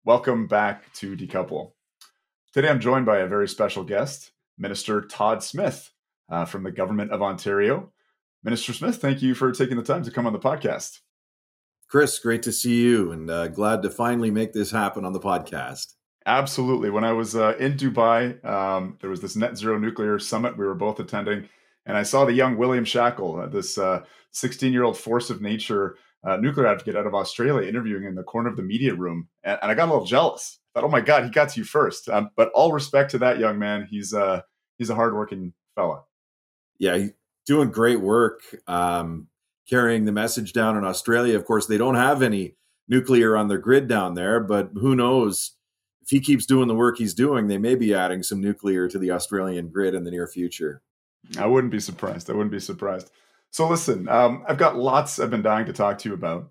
Welcome back to Decouple. Today I'm joined by a very special guest, Minister Todd Smith from the Government of Ontario. Minister Smith, thank you for taking the time to come on the podcast. Chris, great to see you, and glad to finally make this happen on the podcast. Absolutely. When I was in Dubai, there was this net zero nuclear summit we were both attending, and I saw the young William Shackle, this 16-year-old force of nature nuclear advocate out of Australia, interviewing in the corner of the media room. And I got a little jealous. I thought, oh my God, he got to you first. But all respect to that young man. He's a hardworking fella. Yeah, he's doing great work, carrying the message down in Australia. Of course, they don't have any nuclear on their grid down there, but who knows? If he keeps doing the work he's doing, they may be adding some nuclear to the Australian grid in the near future. I wouldn't be surprised. So listen, I've got lots I've been dying to talk to you about.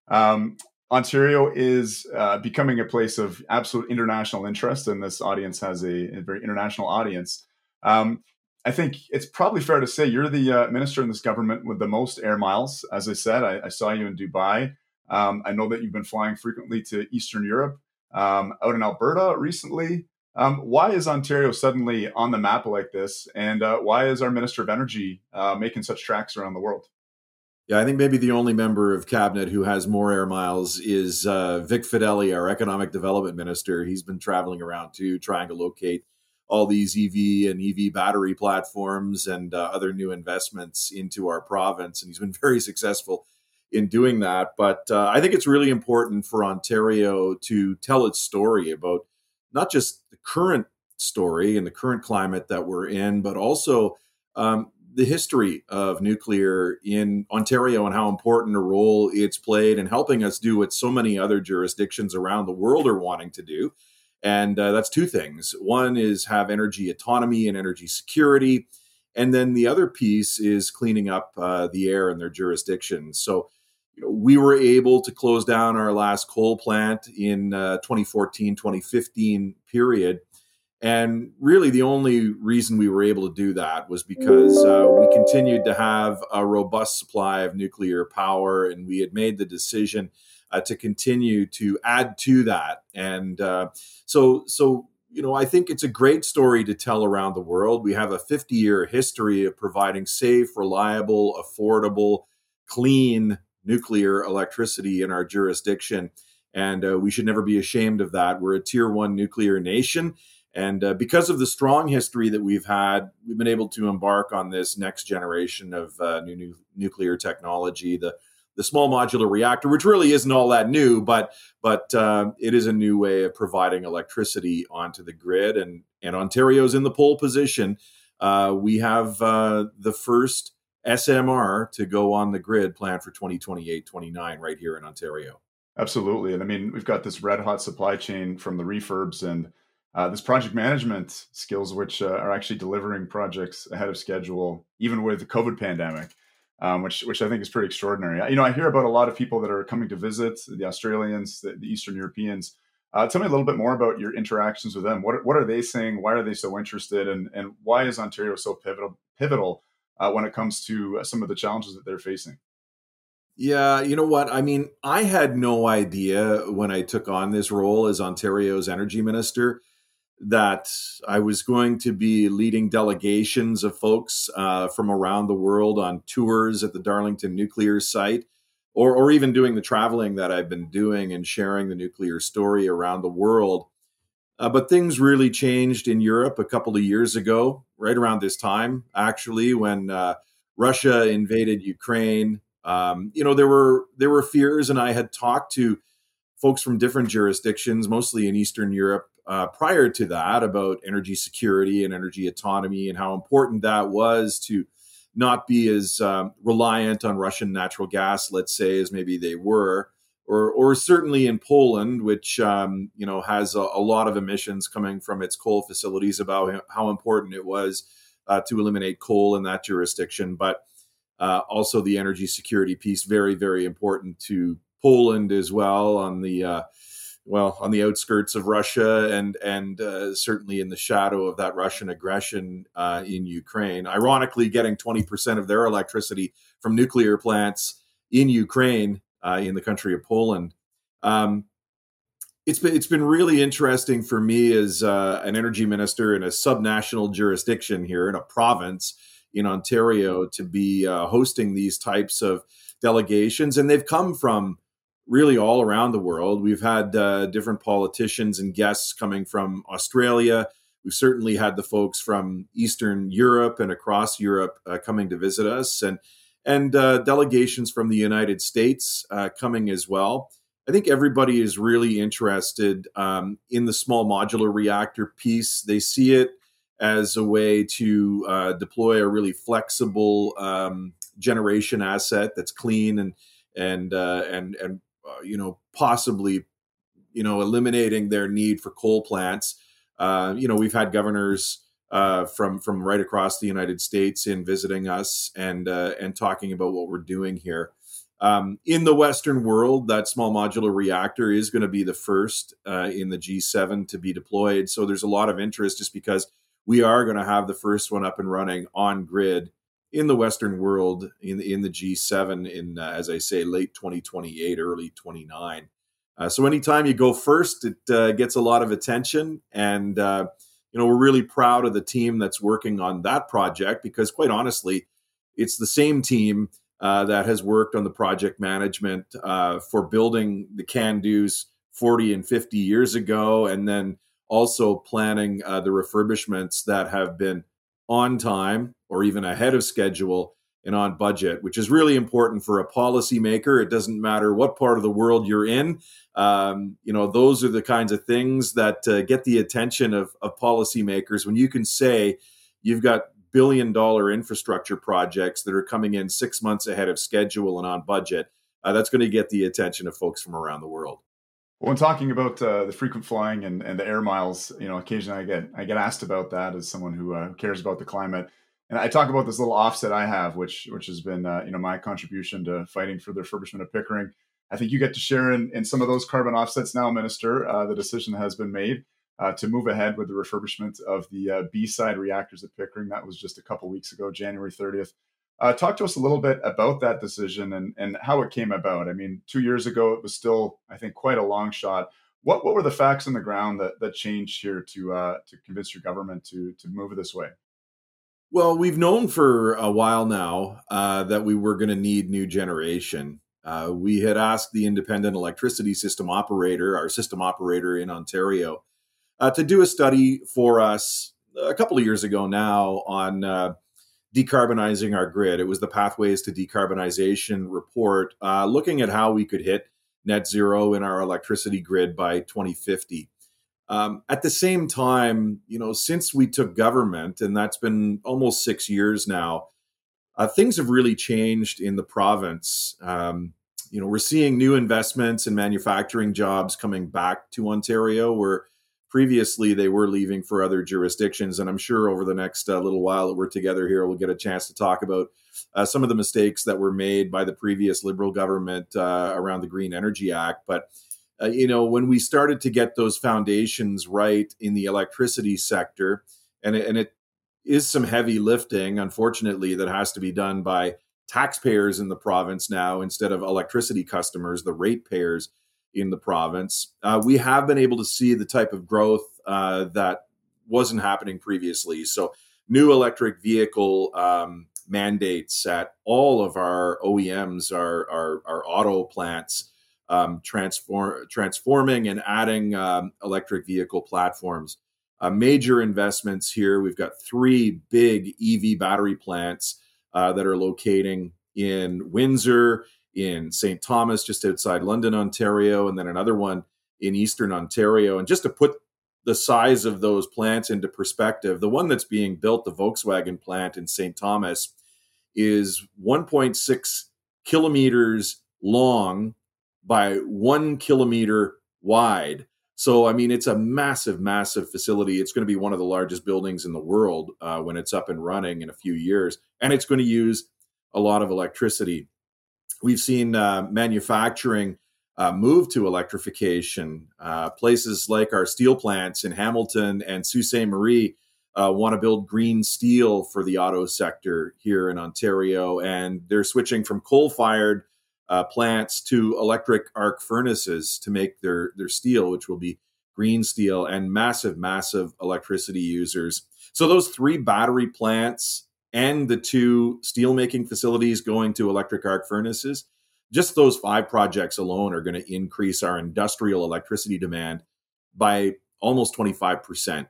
Ontario is becoming a place of absolute international interest, and this audience has a very international audience. I think it's probably fair to say you're the minister in this government with the most air miles. As I said, I saw you in Dubai. I know that you've been flying frequently to Eastern Europe, out in Alberta recently. Why is Ontario suddenly on the map like this? And why is our Minister of Energy making such tracks around the world? Yeah, I think maybe the only member of cabinet who has more air miles is Vic Fedeli, our economic development minister. He's been traveling around too, trying to locate all these EV and EV battery platforms and other new investments into our province. And he's been very successful in doing that. But I think it's really important for Ontario to tell its story about not just the current story and the current climate that we're in, but also the history of nuclear in Ontario and how important a role it's played in helping us do what so many other jurisdictions around the world are wanting to do. And that's two things. One is have energy autonomy and energy security. And then the other piece is cleaning up the air in their jurisdictions. So we were able to close down our last coal plant in 2014, 2015 period. And really the only reason we were able to do that was because we continued to have a robust supply of nuclear power, and we had made the decision to continue to add to that. And so I think it's a great story to tell around the world. We have a 50-year history of providing safe, reliable, affordable, clean nuclear electricity in our jurisdiction. And we should never be ashamed of that. We're a tier 1 nuclear nation. And because of the strong history that we've had, we've been able to embark on this next generation of new nuclear technology, the small modular reactor, which really isn't all that new, but it is a new way of providing electricity onto the grid. And Ontario's in the pole position. We have the first SMR to go on the grid planned for 2028-29 right here in Ontario. Absolutely. And I mean, we've got this red hot supply chain from the refurbs and this project management skills, which are actually delivering projects ahead of schedule, even with the COVID pandemic, which I think is pretty extraordinary. I hear about a lot of people that are coming to visit, the Australians, the Eastern Europeans. Tell me a little bit more about your interactions with them. What are they saying? Why are they so interested? And why is Ontario so pivotal when it comes to some of the challenges that they're facing? Yeah, you know what? I mean, I had no idea when I took on this role as Ontario's energy minister that I was going to be leading delegations of folks from around the world on tours at the Darlington nuclear site, or even doing the traveling that I've been doing and sharing the nuclear story around the world. But things really changed in Europe a couple of years ago, right around this time, actually, when Russia invaded Ukraine. There were fears, and I had talked to folks from different jurisdictions, mostly in Eastern Europe, prior to that, about energy security and energy autonomy and how important that was to not be as reliant on Russian natural gas, let's say, as maybe they were, or certainly in Poland, which has a lot of emissions coming from its coal facilities, about how important it was to eliminate coal in that jurisdiction, but also the energy security piece, very, very important to Poland as well, on the outskirts of Russia and certainly in the shadow of that Russian aggression in Ukraine. Ironically, getting 20% of their electricity from nuclear plants in Ukraine, in the country of Poland. It's been really interesting for me as an energy minister in a subnational jurisdiction here in a province in Ontario to be hosting these types of delegations, and they've come from really all around the world. We've had different politicians and guests coming from Australia. We've certainly had the folks from Eastern Europe and across Europe coming to visit us, and delegations from the United States coming as well. I think everybody is really interested in the small modular reactor piece. They see it as a way to deploy a really flexible generation asset that's clean and possibly eliminating their need for coal plants. We've had governors from right across the United States in visiting us and talking about what we're doing here. In the Western world, that small modular reactor is going to be the first in the G7 to be deployed. So there's a lot of interest just because we are going to have the first one up and running on grid in the Western world in the G7 in, as I say, late 2028, early 29. So anytime you go first, it gets a lot of attention. And, we're really proud of the team that's working on that project because, quite honestly, it's the same team that has worked on the project management for building the CANDUs 40 and 50 years ago, and then also planning the refurbishments that have been on time or even ahead of schedule and on budget, which is really important for a policymaker. It doesn't matter what part of the world you're in. Those are the kinds of things that get the attention of policymakers when you can say you've got billion-dollar infrastructure projects that are coming in 6 months ahead of schedule and on budget. That's going to get the attention of folks from around the world. Well, when talking about the frequent flying and the air miles, occasionally I get asked about that as someone who cares about the climate, and I talk about this little offset I have, which has been my contribution to fighting for the refurbishment of Pickering. I think you get to share in some of those carbon offsets now, Minister. The decision has been made to move ahead with the refurbishment of the B-side reactors at Pickering. That was just a couple weeks ago, January 30th. Talk to us a little bit about that decision and how it came about. I mean, 2 years ago, it was still, I think, quite a long shot. What were the facts on the ground that changed here to convince your government to move it this way? Well, we've known for a while now that we were going to need new generation. We had asked the Independent Electricity System Operator, our system operator in Ontario, to do a study for us a couple of years ago now on decarbonizing our grid. It was the Pathways to Decarbonization report, looking at how we could hit net zero in our electricity grid by 2050. At the same time, since we took government, and that's been almost 6 years now, things have really changed in the province. We're seeing new investments and manufacturing jobs coming back to Ontario, where previously they were leaving for other jurisdictions. And I'm sure over the next little while that we're together here, we'll get a chance to talk about some of the mistakes that were made by the previous Liberal government around the Green Energy Act. But, when we started to get those foundations right in the electricity sector, and it is some heavy lifting, unfortunately, that has to be done by taxpayers in the province now instead of electricity customers, the ratepayers in the province. We have been able to see the type of growth that wasn't happening previously. So new electric vehicle mandates at all of our OEMs, our auto plants, transforming and adding electric vehicle platforms. Major investments here. We've got 3 big EV battery plants that are locating in Windsor, in St. Thomas, just outside London, Ontario, and then another one in Eastern Ontario. And just to put the size of those plants into perspective, the one that's being built, the Volkswagen plant in St. Thomas, is 1.6 kilometers long by 1 kilometer wide. So, I mean, it's a massive, massive facility. It's going to be one of the largest buildings in the world when it's up and running in a few years. And it's going to use a lot of electricity. We've seen manufacturing move to electrification. Places like our steel plants in Hamilton and Sault Ste. Marie want to build green steel for the auto sector here in Ontario. And they're switching from coal-fired plants to electric arc furnaces to make their steel, which will be green steel, and massive electricity users. So those 3 battery plants and the 2 steelmaking facilities going to electric arc furnaces, just those 5 projects alone are going to increase our industrial electricity demand by almost 25%.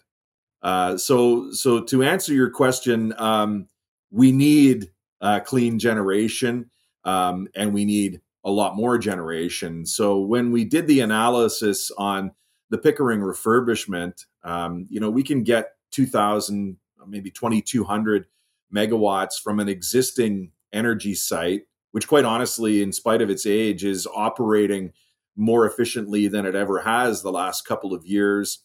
So to answer your question, we need clean generation, and we need a lot more generation. So when we did the analysis on the Pickering refurbishment, we can get 2,000, maybe 2,200 megawatts from an existing energy site, which quite honestly, in spite of its age, is operating more efficiently than it ever has the last couple of years.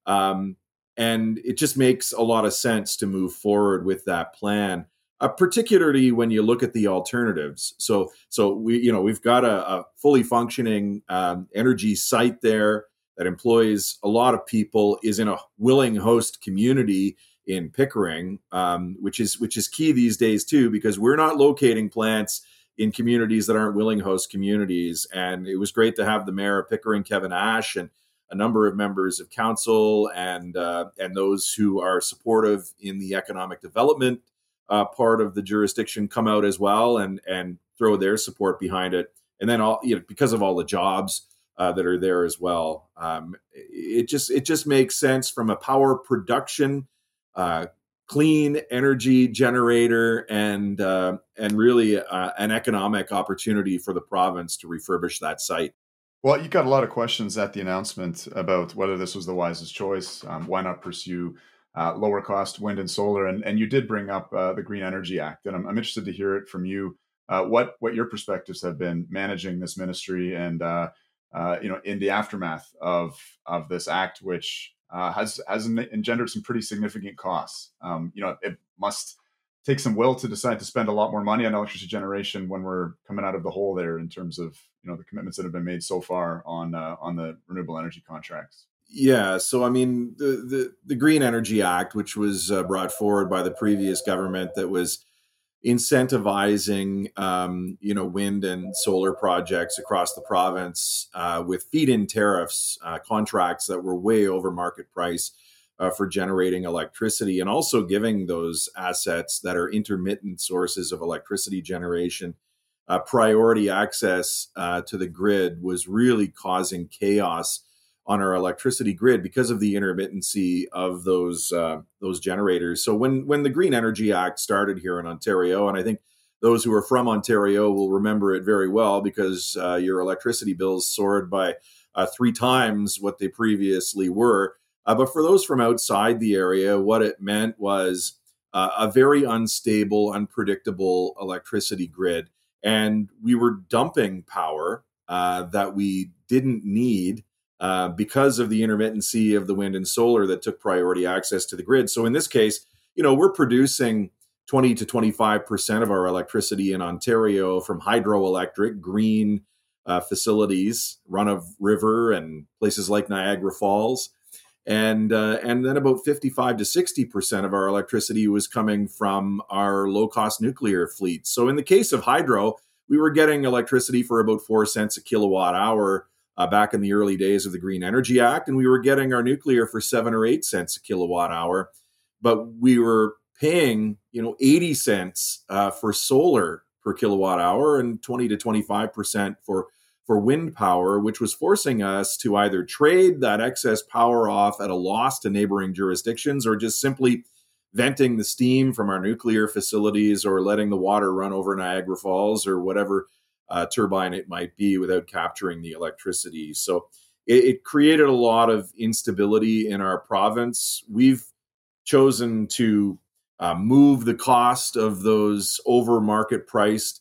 And it just makes a lot of sense to move forward with that plan, particularly when you look at the alternatives. So we've got a fully functioning energy site there that employs a lot of people, is in a willing host community in Pickering, which is key these days too, because we're not locating plants in communities that aren't willing host communities. And it was great to have the mayor of Pickering, Kevin Ash, and a number of members of council and those who are supportive in the economic development part of the jurisdiction come out as well and throw their support behind it. And then because of all the jobs that are there as well, it just makes sense from a power production, clean energy generator, and really an economic opportunity for the province to refurbish that site. Well, you got a lot of questions at the announcement about whether this was the wisest choice. Why not pursue lower cost wind and solar? And you did bring up the Green Energy Act, and I'm interested to hear it from you. What your perspectives have been managing this ministry, and in the aftermath of this act, which has engendered some pretty significant costs. It must take some will to decide to spend a lot more money on electricity generation when we're coming out of the hole there in terms of the commitments that have been made so far on the renewable energy contracts. Yeah, so I mean the Green Energy Act, which was brought forward by the previous government, that was incentivizing wind and solar projects across the province with feed-in tariffs, contracts that were way over market price for generating electricity, and also giving those assets that are intermittent sources of electricity generation priority access to the grid, was really causing chaos on our electricity grid because of the intermittency of those generators. So when the Green Energy Act started here in Ontario, and I think those who are from Ontario will remember it very well, because your electricity bills soared by 3 times what they previously were. But for those from outside the area, what it meant was a very unstable, unpredictable electricity grid. And we were dumping power that we didn't need because of the intermittency of the wind and solar that took priority access to the grid. So in this case, we're producing 20 to 25% of our electricity in Ontario from hydroelectric green facilities, run of river and places like Niagara Falls. And then about 55 to 60% of our electricity was coming from our low-cost nuclear fleet. So in the case of hydro, we were getting electricity for about 4 cents a kilowatt hour back in the early days of the Green Energy Act, and we were getting our nuclear for 7 or 8 cents a kilowatt hour. But we were paying 80 cents for solar per kilowatt hour and 20 to 25% for wind power, which was forcing us to either trade that excess power off at a loss to neighboring jurisdictions, or just simply venting the steam from our nuclear facilities, or letting the water run over Niagara Falls or whatever turbine it might be without capturing the electricity. So it created a lot of instability in our province. We've chosen to move the cost of those over market priced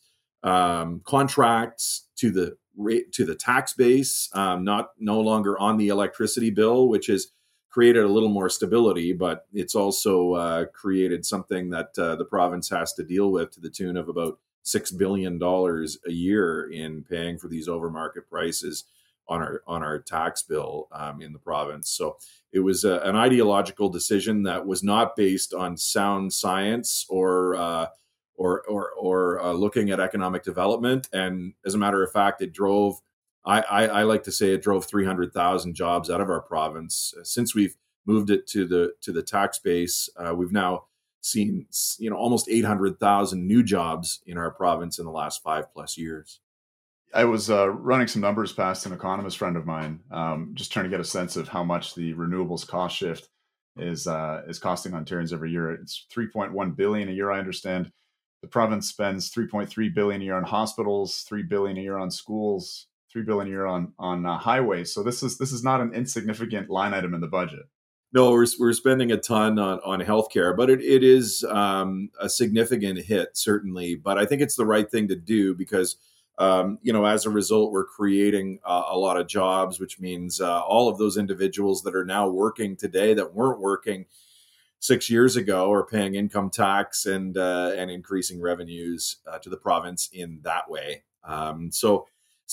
contracts to the tax base, no longer on the electricity bill, which has created a little more stability, but it's also created something that the province has to deal with to the tune of about $6 billion a year in paying for these over market prices on our tax bill in the province. So it was an ideological decision that was not based on sound science or or looking at economic development. And as a matter of fact, it drove, I like to say, it drove 300,000 jobs out of our province. Since we've moved it to the tax base, we've now seen almost 800,000 new jobs in our province in the last 5+ years. I was running some numbers past an economist friend of mine, just trying to get a sense of how much the renewables cost shift is costing Ontarians every year. It's 3.1 billion a year, I understand. The province spends 3.3 billion a year on hospitals, 3 billion a year on schools, 3 billion a year on highways. So this is not an insignificant line item in the budget. No, we're spending a ton on healthcare, but it is a significant hit, certainly. But I think it's the right thing to do because, as a result, we're creating a lot of jobs, which means all of those individuals that are now working today that weren't working 6 years ago are paying income tax and increasing revenues to the province in that way. So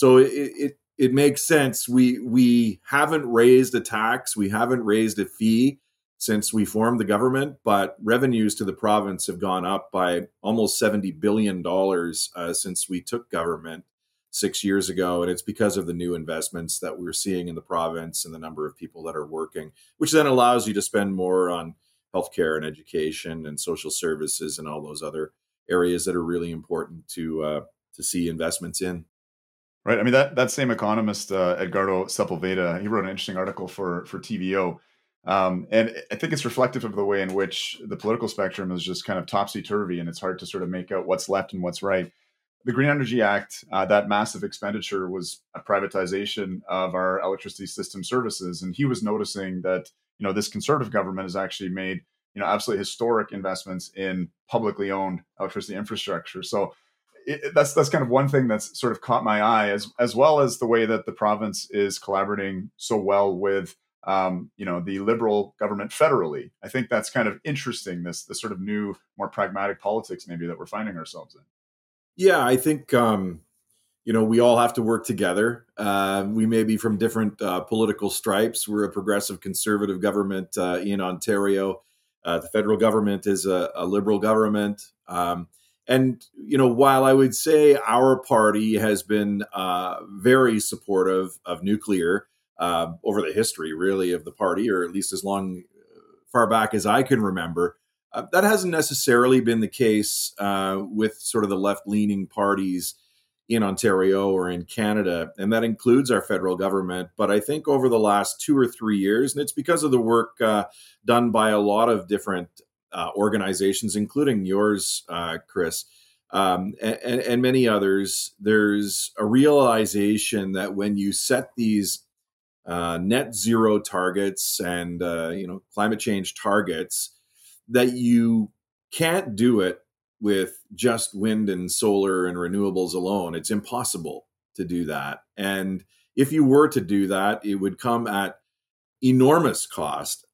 it makes sense. We haven't raised a tax, we haven't raised a fee since we formed the government, but revenues to the province have gone up by almost $70 billion since we took government 6 years ago. And it's because of the new investments that we're seeing in the province and the number of people that are working, which then allows you to spend more on healthcare and education and social services and all those other areas that are really important to see investments in. Right. I mean, that same economist, Edgardo Sepulveda, he wrote an interesting article for TVO. And I think it's reflective of the way in which the political spectrum is just kind of topsy-turvy, and it's hard to sort of make out what's left and what's right. The Green Energy Act, that massive expenditure was a privatization of our electricity system services. And he was noticing that, this conservative government has actually made, absolutely historic investments in publicly owned electricity infrastructure. So that's kind of one thing that's sort of caught my eye, as well as the way that the province is collaborating so well with the Liberal government federally. I think that's kind of interesting, this sort of new, more pragmatic politics maybe that we're finding ourselves in. Yeah, I think we all have to work together. We may be from different political stripes. We're a progressive conservative government in Ontario. The federal government is a Liberal government. And, while I would say our party has been very supportive of nuclear over the history, really, of the party, or at least far back as I can remember, that hasn't necessarily been the case with sort of the left-leaning parties in Ontario or in Canada. And that includes our federal government. But I think over the last 2 or 3 years, and it's because of the work done by a lot of different organizations, including yours, Chris, and many others, there's a realization that when you set these net zero targets and climate change targets, that you can't do it with just wind and solar and renewables alone. It's impossible to do that. And if you were to do that, it would come at enormous cost.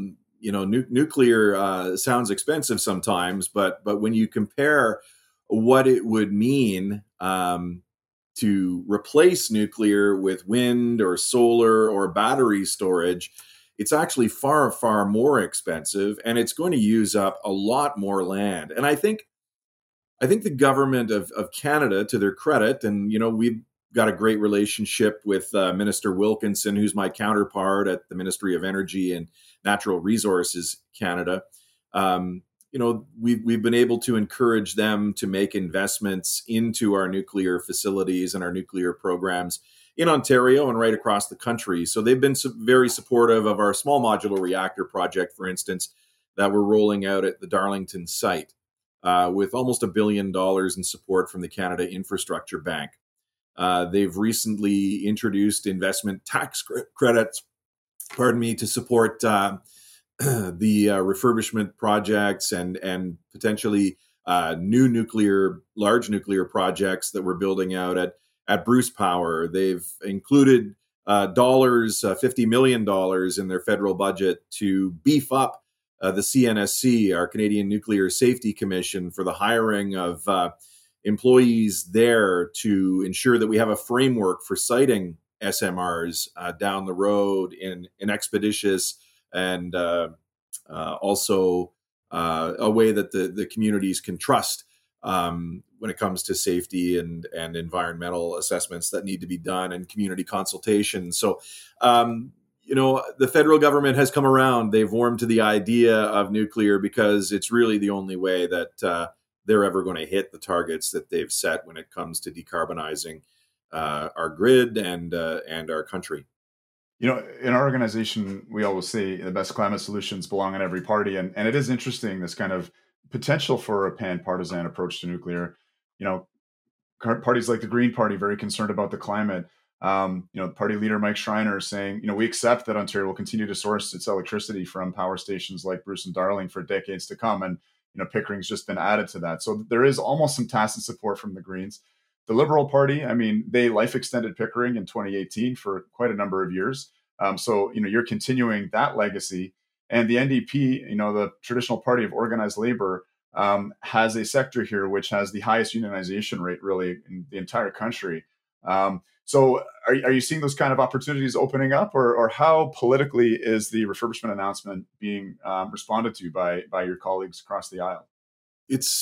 Nuclear sounds expensive sometimes, but when you compare what it would mean to replace nuclear with wind or solar or battery storage, it's actually far, far more expensive, and it's going to use up a lot more land. And I think the government of Canada, to their credit, and we've got a great relationship with Minister Wilkinson, who's my counterpart at the Ministry of Energy and Natural Resources Canada. We've been able to encourage them to make investments into our nuclear facilities and our nuclear programs in Ontario and right across the country. So they've been very supportive of our small modular reactor project, for instance, that we're rolling out at the Darlington site, with almost $1 billion in support from the Canada Infrastructure Bank. They've recently introduced investment tax credits, to support the refurbishment projects and potentially large nuclear projects that we're building out at Bruce Power. They've included $50 million in their federal budget to beef up the CNSC, our Canadian Nuclear Safety Commission, for the hiring of employees there to ensure that we have a framework for siting SMRs down the road in an expeditious and also a way that the communities can trust when it comes to safety and environmental assessments that need to be done and community consultation. So, the federal government has come around. They've warmed to the idea of nuclear because it's really the only way that they're ever going to hit the targets that they've set when it comes to decarbonizing our grid and our country. In our organization, we always say the best climate solutions belong in every party. And it is interesting, this kind of potential for a pan-partisan approach to nuclear. Parties like the Green Party, very concerned about the climate. Party leader Mike Schreiner is saying, we accept that Ontario will continue to source its electricity from power stations like Bruce and Darling for decades to come. And, Pickering's just been added to that. So there is almost some tacit support from the Greens. The Liberal Party, they life extended Pickering in 2018 for quite a number of years. So you're continuing that legacy. And the NDP, the traditional party of organized labor, has a sector here which has the highest unionization rate really in the entire country. So are you seeing those kind of opportunities opening up, or how politically is the refurbishment announcement being responded to by your colleagues across the aisle? It's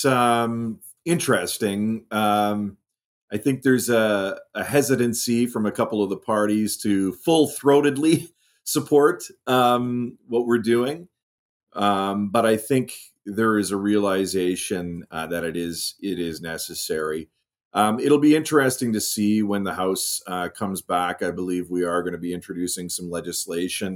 interesting. I think there's a hesitancy from a couple of the parties to full-throatedly support what we're doing. But I think there is a realization that it is necessary. It'll be interesting to see when the House comes back. I believe we are going to be introducing some legislation,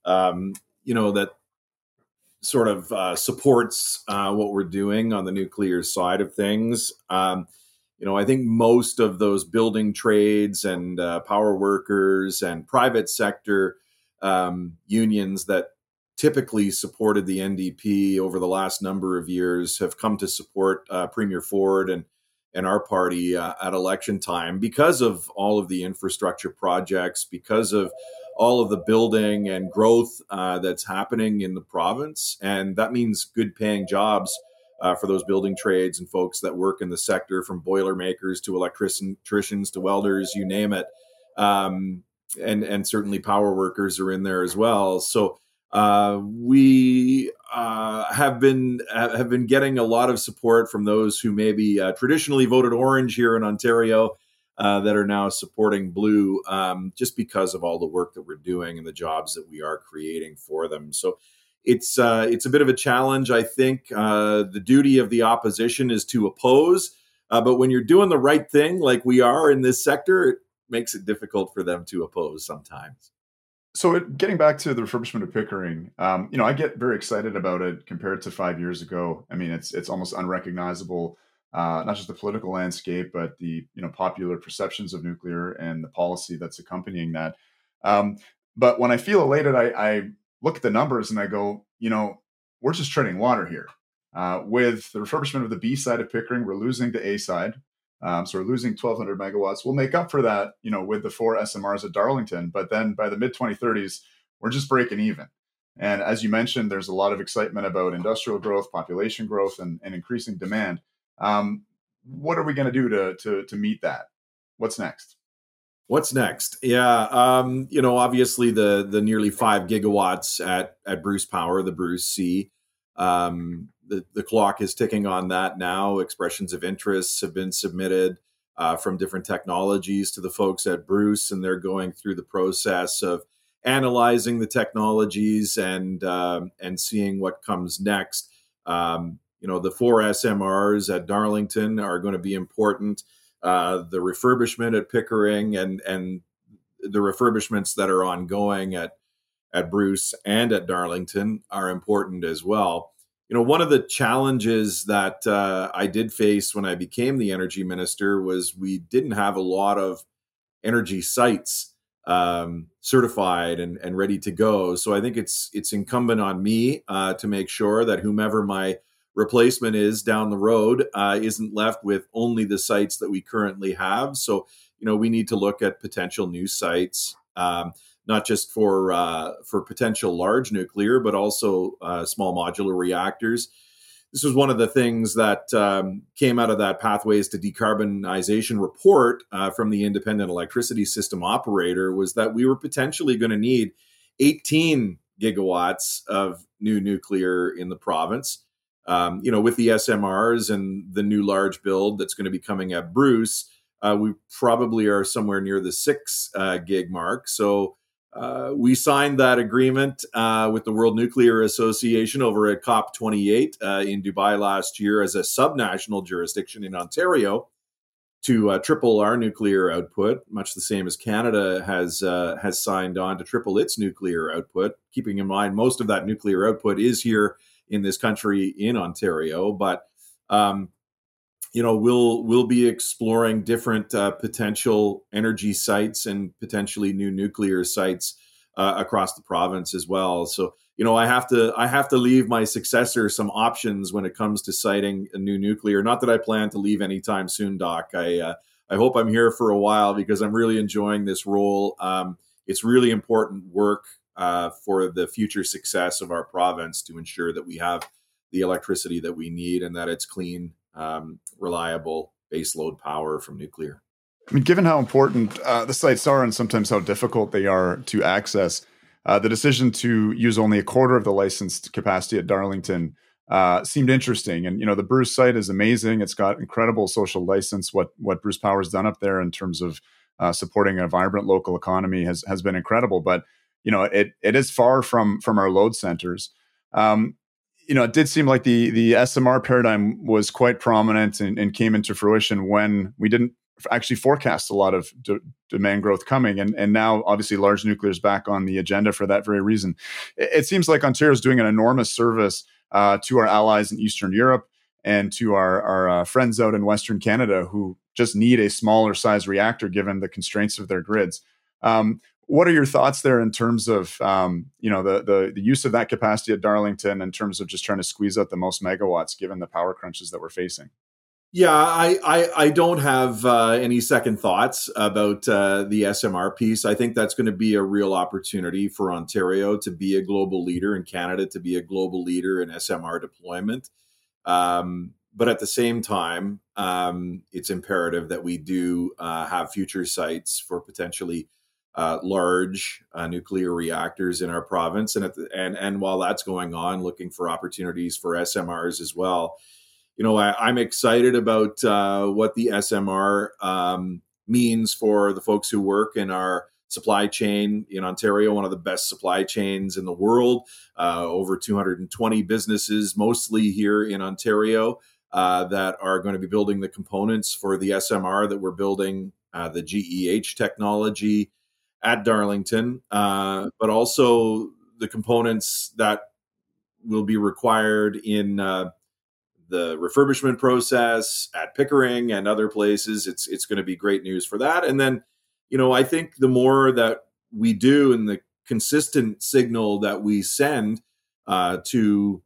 that sort of supports what we're doing on the nuclear side of things. I think most of those building trades and power workers and private sector unions that typically supported the NDP over the last number of years have come to support Premier Ford and our party at election time because of all of the infrastructure projects, because of all of the building and growth that's happening in the province. And that means good paying jobs for those building trades and folks that work in the sector, from boilermakers to electricians to welders, you name it. And certainly power workers are in there as well. So we have been getting a lot of support from those who maybe traditionally voted orange here in Ontario that are now supporting blue, just because of all the work that we're doing and the jobs that we are creating for them. So it's a bit of a challenge. I think the duty of the opposition is to oppose, but when you're doing the right thing, like we are in this sector, it makes it difficult for them to oppose sometimes. So getting back to the refurbishment of Pickering, I get very excited about it compared to 5 years ago. It's almost unrecognizable, not just the political landscape, but the popular perceptions of nuclear and the policy that's accompanying that. But when I feel elated, I look at the numbers and I go, we're just treading water here. With the refurbishment of the B side of Pickering, we're losing the A side. So we're losing 1,200 megawatts. We'll make up for that, with the 4 SMRs at Darlington. But then by the mid-2030s, we're just breaking even. And as you mentioned, there's a lot of excitement about industrial growth, population growth, and increasing demand. What are we going to do to meet that? What's next? What's next? Yeah, obviously the nearly 5 gigawatts at Bruce Power, the Bruce C. The clock is ticking on that now. Expressions of interest have been submitted from different technologies to the folks at Bruce, and they're going through the process of analyzing the technologies and seeing what comes next. The 4 SMRs at Darlington are going to be important. The refurbishment at Pickering and the refurbishments that are ongoing at Bruce and at Darlington are important as well. One of the challenges that I did face when I became the energy minister was we didn't have a lot of energy sites certified and ready to go. So I think it's incumbent on me to make sure that whomever my replacement is down the road isn't left with only the sites that we currently have. So, we need to look at potential new sites, not just for potential large nuclear, but also small modular reactors. This was one of the things that came out of that Pathways to Decarbonization report from the Independent Electricity System Operator, was that we were potentially going to need 18 gigawatts of new nuclear in the province. With the SMRs and the new large build that's going to be coming at Bruce, we probably are somewhere near the 6 gig mark. So we signed that agreement with the World Nuclear Association over at COP28 in Dubai last year as a subnational jurisdiction in Ontario to triple our nuclear output, much the same as Canada has signed on to triple its nuclear output. Keeping in mind, most of that nuclear output is here in this country in Ontario, but we'll be exploring different potential energy sites and potentially new nuclear sites across the province as well. So, I have to leave my successor some options when it comes to siting a new nuclear. Not that I plan to leave anytime soon, Doc. I hope I'm here for a while because I'm really enjoying this role. It's really important work for the future success of our province to ensure that we have the electricity that we need and that it's clean, reliable baseload power from nuclear. I mean, given how important the sites are and sometimes how difficult they are to access, the decision to use only a quarter of the licensed capacity at Darlington seemed interesting. And, the Bruce site is amazing. It's got incredible social license. What Bruce Power's done up there in terms of supporting a vibrant local economy has been incredible. But, it is far from our load centers. It did seem like the SMR paradigm was quite prominent and came into fruition when we didn't actually forecast a lot of demand growth coming. And now, obviously, large nuclear is back on the agenda for that very reason. It seems like Ontario is doing an enormous service to our allies in Eastern Europe and to our friends out in Western Canada who just need a smaller size reactor given the constraints of their grids. What are your thoughts there in terms of the use of that capacity at Darlington in terms of just trying to squeeze out the most megawatts given the power crunches that we're facing? Yeah, I don't have any second thoughts about the SMR piece. I think that's going to be a real opportunity for Ontario to be a global leader and Canada to be a global leader in SMR deployment. But at the same time, it's imperative that we do have future sites for potentially large nuclear reactors in our province. And while that's going on, looking for opportunities for SMRs as well. I'm excited about what the SMR means for the folks who work in our supply chain in Ontario, one of the best supply chains in the world, over 220 businesses, mostly here in Ontario, that are going to be building the components for the SMR that we're building, the GEH technology at Darlington, but also the components that will be required in the refurbishment process at Pickering and other places. It's going to be great news for that. And then, I think the more that we do and the consistent signal that we send to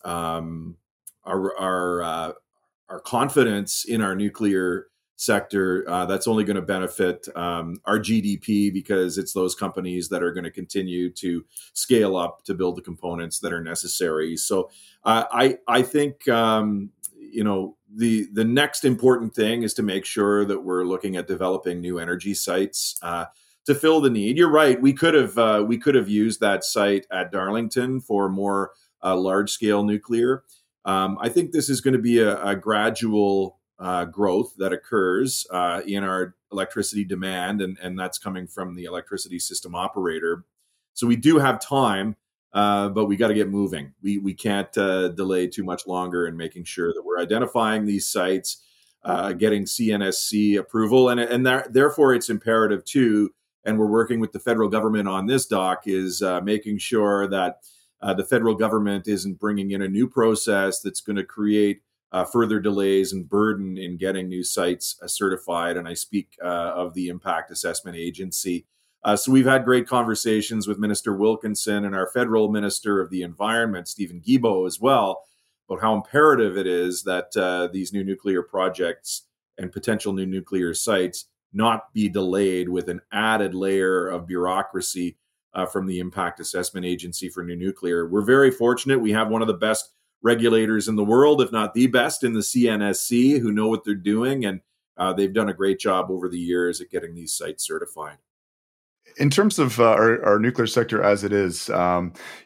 our confidence in our nuclear sector, that's only going to benefit our GDP because it's those companies that are going to continue to scale up to build the components that are necessary. So I think the next important thing is to make sure that we're looking at developing new energy sites to fill the need. You're right. We could have used that site at Darlington for more large scale nuclear. I think this is going to be a gradual growth that occurs in our electricity demand, and that's coming from the electricity system operator. So we do have time, but we got to get moving. We can't delay too much longer in making sure that we're identifying these sites, getting CNSC approval, and therefore it's imperative too. And we're working with the federal government on this, Doc, is making sure that the federal government isn't bringing in a new process that's going to create further delays and burden in getting new sites certified. And I speak of the Impact Assessment Agency. So we've had great conversations with Minister Wilkinson and our federal Minister of the Environment, Stephen Guilbeault, as well, about how imperative it is that these new nuclear projects and potential new nuclear sites not be delayed with an added layer of bureaucracy from the Impact Assessment Agency for New Nuclear. We're very fortunate. We have one of the best regulators in the world, if not the best, in the CNSC, who know what they're doing, and they've done a great job over the years at getting these sites certified. In terms of our nuclear sector as it is,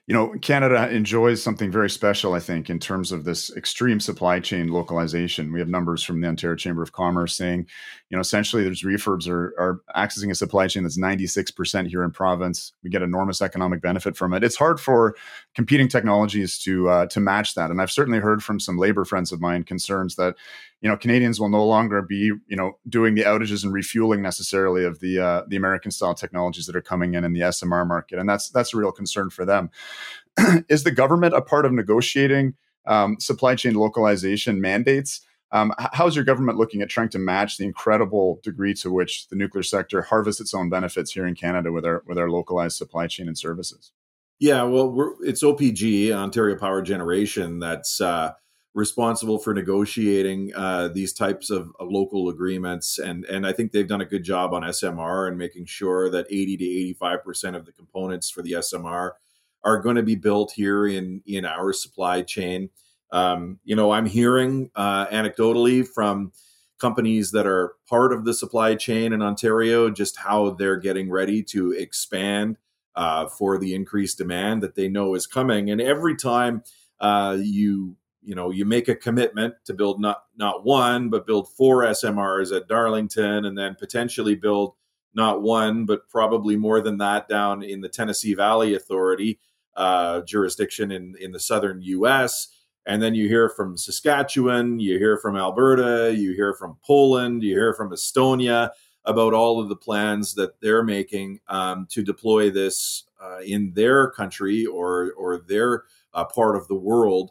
Canada enjoys something very special, I think, in terms of this extreme supply chain localization. We have numbers from the Ontario Chamber of Commerce saying, essentially there's refurbs are accessing a supply chain that's 96% here in province. We get enormous economic benefit from it. It's hard for competing technologies to match that. And I've certainly heard from some labor friends of mine concerns that, Canadians will no longer be, doing the outages and refueling necessarily of the American style technologies that are coming in the SMR market. And that's a real concern for them. Is the government a part of negotiating supply chain localization mandates? How's your government looking at trying to match the incredible degree to which the nuclear sector harvests its own benefits here in Canada with our localized supply chain and services? Yeah, well, it's OPG, Ontario Power Generation, that's responsible for negotiating these types of local agreements. And I think they've done a good job on SMR and making sure that 80 to 85% of the components for the SMR are going to be built here in our supply chain. I'm hearing anecdotally from companies that are part of the supply chain in Ontario just how they're getting ready to expand for the increased demand that they know is coming. And every time you make a commitment to build not one, but build 4 SMRs at Darlington, and then potentially build not one, but probably more than that down in the Tennessee Valley Authority jurisdiction in the southern U.S. And then you hear from Saskatchewan, you hear from Alberta, you hear from Poland, you hear from Estonia about all of the plans that they're making to deploy this in their country or their part of the world.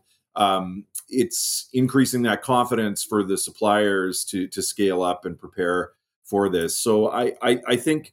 It's increasing that confidence for the suppliers to scale up and prepare for this. So I think,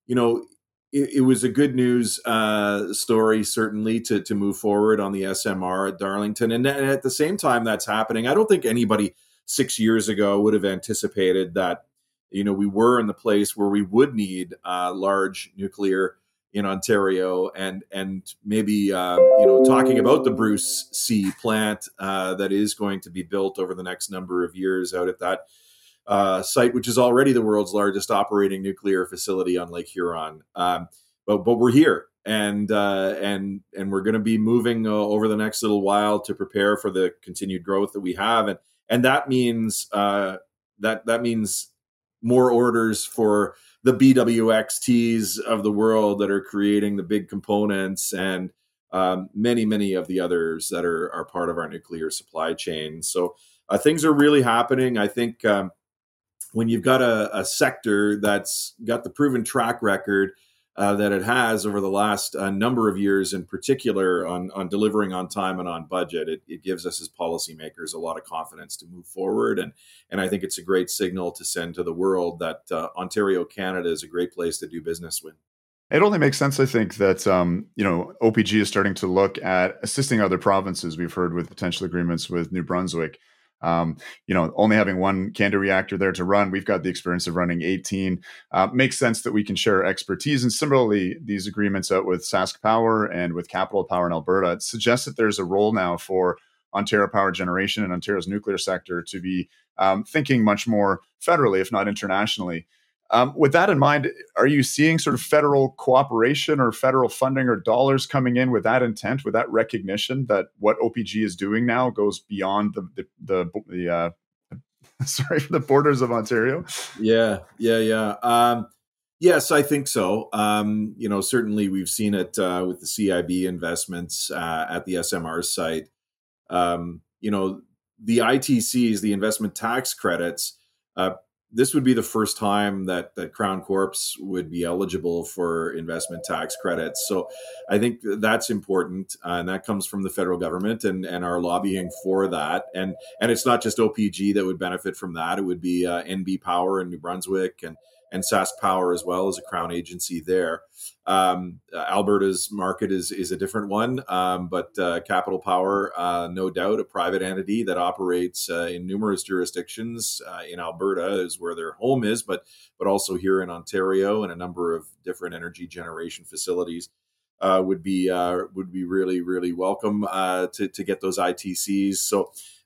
it was a good news story, certainly, to move forward on the SMR at Darlington. And at the same time that's happening, I don't think anybody 6 years ago would have anticipated that, we were in the place where we would need large nuclear in Ontario, and maybe talking about the Bruce C plant that is going to be built over the next number of years out at that site, which is already the world's largest operating nuclear facility on Lake Huron. But we're here, and we're going to be moving over the next little while to prepare for the continued growth that we have, and that means that means more orders for the BWXTs of the world that are creating the big components, and many of the others that are part of our nuclear supply chain. So things are really happening. I think when you've got a sector that's got the proven track record that it has over the last number of years, in particular on delivering on time and on budget, it gives us as policymakers a lot of confidence to move forward. And I think it's a great signal to send to the world that Ontario, Canada is a great place to do business with. It only makes sense, I think, that OPG is starting to look at assisting other provinces. We've heard with potential agreements with New Brunswick. Only having one CANDU reactor there to run, we've got the experience of running 18. Makes sense that we can share expertise. And similarly, these agreements out with Sask Power and with Capital Power in Alberta, it suggests that there's a role now for Ontario Power Generation and Ontario's nuclear sector to be thinking much more federally, if not internationally. With that in mind, are you seeing sort of federal cooperation or federal funding or dollars coming in with that intent, with that recognition that what OPG is doing now goes beyond the borders of Ontario? Yeah. Yes, I think so. Certainly we've seen it with the CIB investments at the SMR site. The ITCs, the investment tax credits, this would be the first time that Crown Corps would be eligible for investment tax credits. So I think that's important. And that comes from the federal government and our lobbying for that. And it's not just OPG that would benefit from that. It would be NB Power in New Brunswick and Sask Power as well as a Crown agency there. Alberta's market is a different one, but Capital Power, no doubt, a private entity that operates in numerous jurisdictions in Alberta is where their home is, but also here in Ontario and a number of different energy generation facilities would be really, really welcome to get those ITCs. So.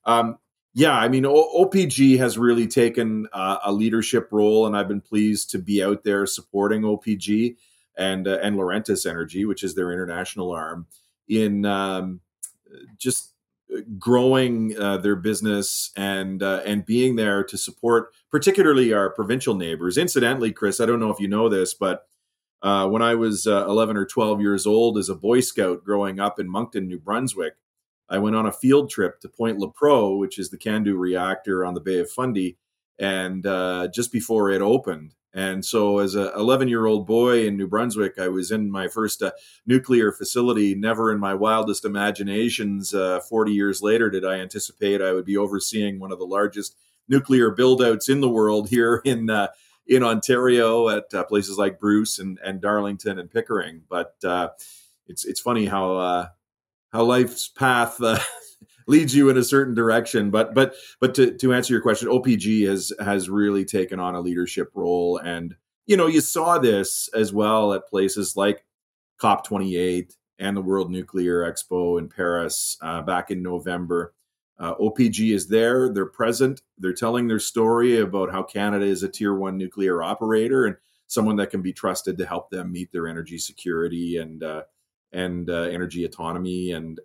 OPG has really taken a leadership role, and I've been pleased to be out there supporting OPG and Laurentis Energy, which is their international arm, in just growing their business and being there to support, particularly our provincial neighbors. Incidentally, Chris, I don't know if you know this, but when I was 11 or 12 years old as a Boy Scout growing up in Moncton, New Brunswick, I went on a field trip to Point Lepreau, which is the CANDU reactor on the Bay of Fundy, and just before it opened. And so as an 11-year-old boy in New Brunswick, I was in my first nuclear facility. Never in my wildest imaginations, 40 years later, did I anticipate I would be overseeing one of the largest nuclear build-outs in the world here in Ontario at places like Bruce and Darlington and Pickering. But it's funny how life's path leads you in a certain direction. But to answer your question, OPG has really taken on a leadership role, and you saw this as well at places like COP28 and the World Nuclear Expo in Paris back in November. OPG is there. They're present. They're telling their story about how Canada is a tier 1 nuclear operator and someone that can be trusted to help them meet their energy security and energy autonomy and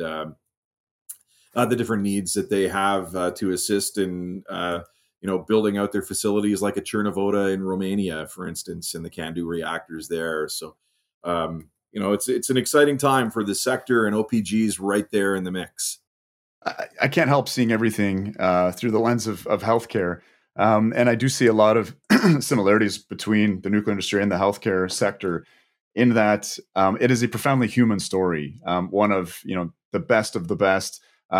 the different needs that they have to assist in building out their facilities like at Cernavodă in Romania, for instance, and the CANDU reactors there. So it's an exciting time for the sector, and OPG's right there in the mix. I can't help seeing everything through the lens of healthcare. And I do see a lot of similarities between the nuclear industry and the healthcare sector in that it is a profoundly human story. One of, the best of the best,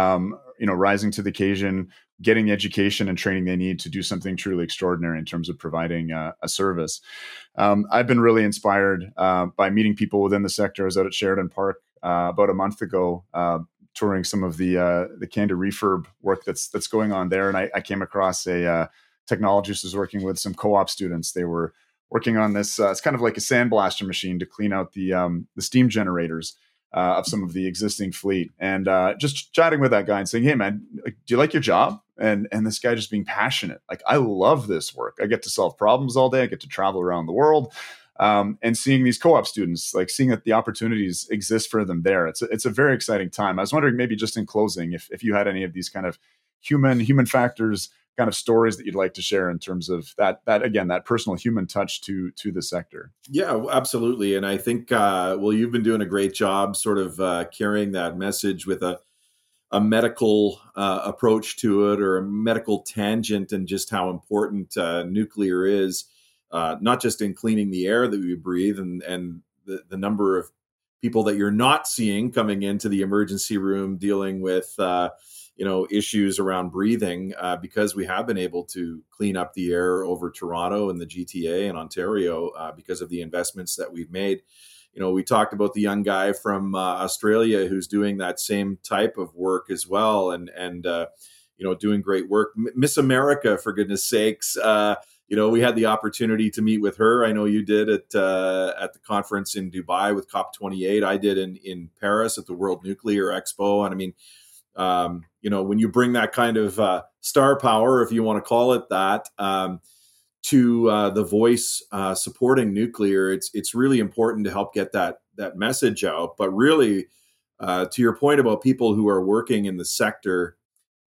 rising to the occasion, getting the education and training they need to do something truly extraordinary in terms of providing a service. I've been really inspired by meeting people within the sector. I was out at Sheridan Park about a month ago, touring some of the CANDU refurb work that's going on there. And I came across a technologist who's working with some co-op students. They were working on this. It's kind of like a sandblaster machine to clean out the steam generators of some of the existing fleet. And just chatting with that guy and saying, "Hey man, do you like your job?" And this guy just being passionate. Like, "I love this work. I get to solve problems all day. I get to travel around the world." And seeing these co-op students, like seeing that the opportunities exist for them there. It's a very exciting time. I was wondering, maybe just in closing, if you had any of these kind of human factors kind of stories that you'd like to share in terms of that again, that personal human touch to the sector. Yeah, absolutely. And I think, you've been doing a great job sort of carrying that message with a medical approach to it, or a medical tangent, and just how important nuclear is. Not just in cleaning the air that we breathe and the number of people that you're not seeing coming into the emergency room dealing with, issues around breathing, because we have been able to clean up the air over Toronto and the GTA and Ontario because of the investments that we've made. We talked about the young guy from Australia who's doing that same type of work as well, and doing great work. Miss America, for goodness sakes. We had the opportunity to meet with her. I know you did at the conference in Dubai with COP28. I did in Paris at the World Nuclear Expo. And I mean, when you bring that kind of star power, if you want to call it that, to the voice supporting nuclear, it's really important to help get that message out. But really, to your point about people who are working in the sector,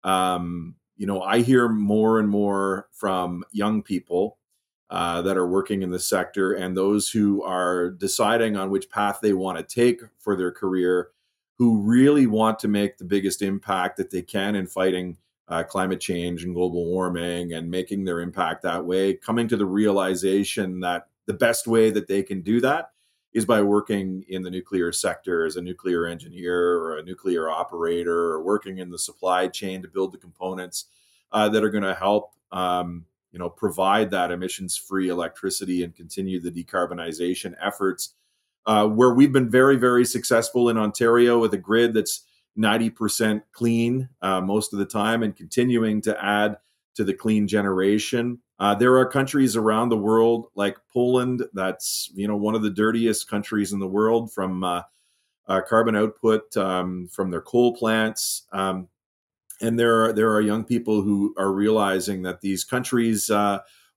I hear more and more from young people that are working in the sector, and those who are deciding on which path they want to take for their career, who really want to make the biggest impact that they can in fighting climate change and global warming, and making their impact that way, coming to the realization that the best way that they can do that is by working in the nuclear sector as a nuclear engineer or a nuclear operator, or working in the supply chain to build the components that are going to help, provide that emissions-free electricity and continue the decarbonization efforts. Where we've been very, very successful in Ontario with a grid that's 90% clean most of the time, and continuing to add to the clean generation. There are countries around the world like Poland that's one of the dirtiest countries in the world from carbon output from their coal plants, and there are young people who are realizing that these countries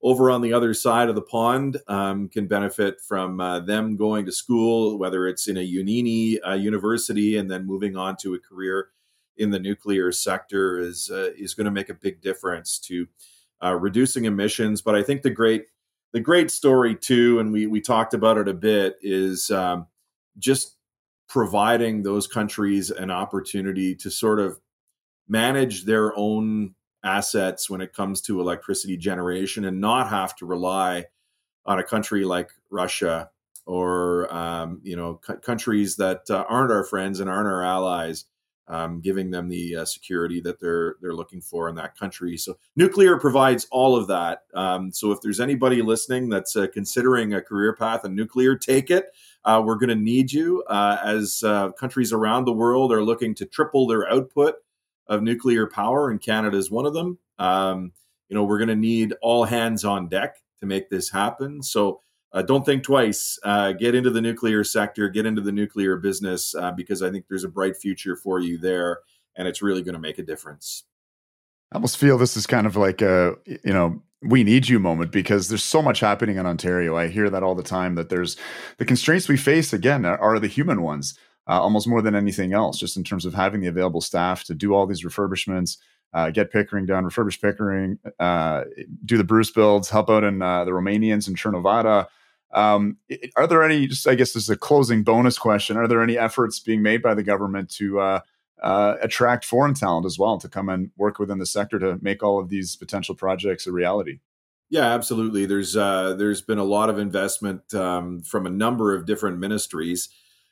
over on the other side of the pond can benefit from them going to school, whether it's in a university and then moving on to a career in the nuclear sector is going to make a big difference to reducing emissions. But I think the great story too, and we talked about it a bit, is just providing those countries an opportunity to sort of manage their own assets when it comes to electricity generation and not have to rely on a country like Russia or countries that aren't our friends and aren't our allies, giving them the security that they're looking for in that country. So nuclear provides all of that. So if there's anybody listening that's considering a career path in nuclear, take it. We're going to need you as countries around the world are looking to triple their output of nuclear power, and Canada is one of them. We're going to need all hands on deck to make this happen. So don't think twice. Get into the nuclear sector, get into the nuclear business, because I think there's a bright future for you there, and it's really going to make a difference. I almost feel this is kind of like a, we need you moment, because there's so much happening in Ontario. I hear that all the time, that there's the constraints we face, again, are the human ones. Almost more than anything else, just in terms of having the available staff to do all these refurbishments, get Pickering done, refurbish Pickering, do the Bruce builds, help out in the Romanians in Cernavodă. Are there any, just I guess this is a closing bonus question, are there any efforts being made by the government to attract foreign talent as well to come and work within the sector to make all of these potential projects a reality? Yeah, absolutely. There's been a lot of investment from a number of different ministries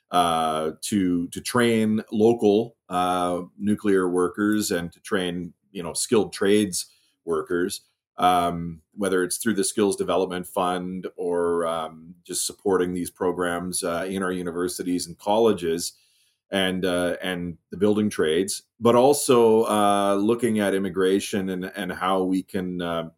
to train local nuclear workers and to train skilled trades workers, whether it's through the Skills Development Fund or just supporting these programs in our universities and colleges and the building trades, but also looking at immigration and how we can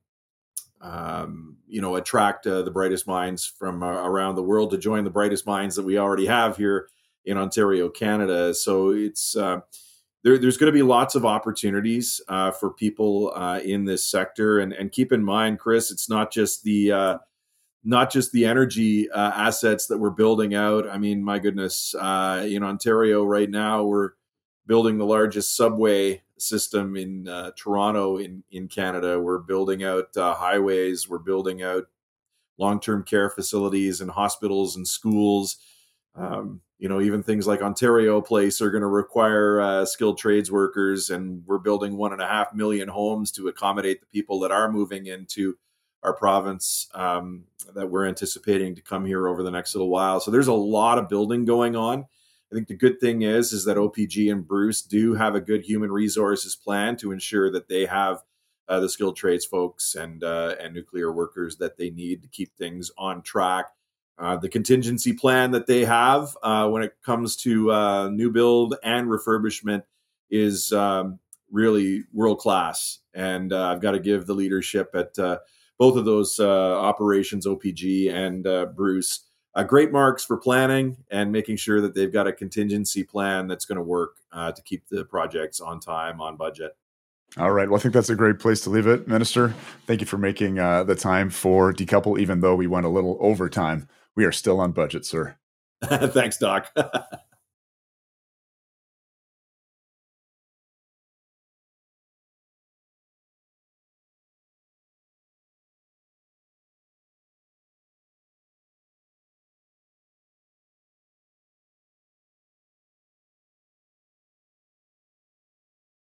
attract the brightest minds from around the world to join the brightest minds that we already have here in Ontario, Canada. So it's there's going to be lots of opportunities for people in this sector. And keep in mind, Chris, it's not just the energy assets that we're building out. I mean, my goodness, in Ontario right now, we're building the largest subway system in Toronto in Canada. We're building out highways. We're building out long-term care facilities and hospitals and schools. Even things like Ontario Place are going to require skilled trades workers, and we're building 1.5 million homes to accommodate the people that are moving into our province that we're anticipating to come here over the next little while. So there's a lot of building going on. I think the good thing is that OPG and Bruce do have a good human resources plan to ensure that they have the skilled trades folks and nuclear workers that they need to keep things on track. The contingency plan that they have when it comes to new build and refurbishment is really world class. And I've got to give the leadership at both of those operations, OPG and Bruce, great marks for planning and making sure that they've got a contingency plan that's going to work to keep the projects on time, on budget. All right. Well, I think that's a great place to leave it. Minister, thank you for making the time for Decouple. Even though we went a little over time, we are still on budget, sir. Thanks, Doc.